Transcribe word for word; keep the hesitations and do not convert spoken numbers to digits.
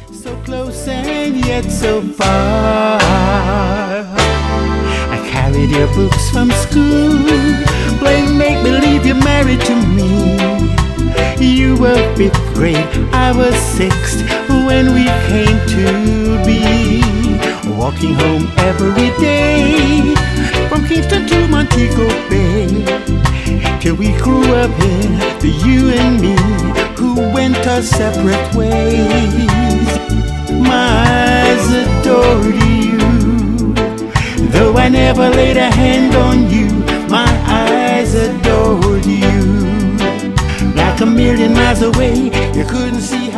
So close and yet so far. I carried your books from school, playing make-believe you're married to me. You were fifth grade, I was sixth when we came to be. Walking home every day from Kingston to Montego Bay, till we grew up here, the you and me, who went our separate ways. My eyes adored you, though I never laid a hand on you. My eyes adored you. Like a million miles away, you couldn't see